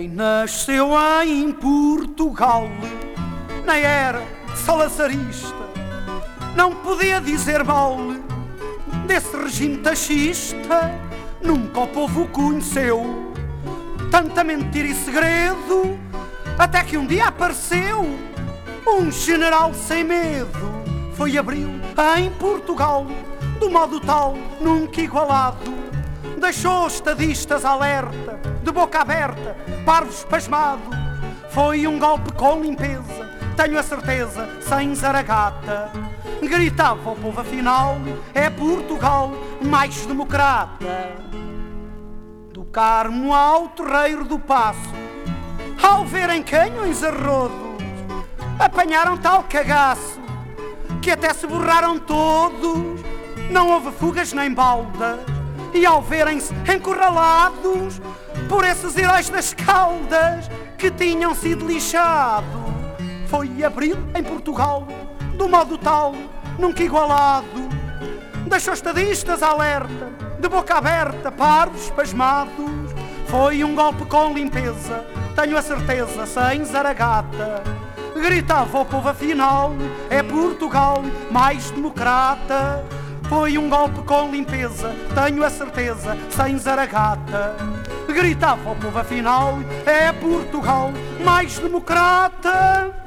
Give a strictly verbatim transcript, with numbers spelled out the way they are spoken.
Quem nasceu em Portugal na era salazarista não podia dizer mal desse regime taxista. Nunca o povo conheceu tanta mentira e segredo, até que um dia apareceu um general sem medo. Foi abril em Portugal, do modo tal nunca igualado. Deixou estadistas alerta, de boca aberta, parvos pasmados. Foi um golpe com limpeza, tenho a certeza, sem zaragata. Gritava o povo afinal, é Portugal mais democrata. Do Carmo ao Terreiro do Paço, ao verem canhões a rodos, apanharam tal cagaço que até se borraram todos. Não houve fugas nem baldas, e ao verem-se encurralados por esses heróis das Caldas que tinham sido lixados, foi abril em Portugal, do modo tal nunca igualado. Deixou estadistas alerta, de boca aberta, parvos pasmados. Foi um golpe com limpeza, tenho a certeza, sem zaragata. Gritava o povo afinal, é Portugal mais democrata. Foi um golpe com limpeza, tenho a certeza, sem zaragata. Gritava o povo afinal, é Portugal mais democrata.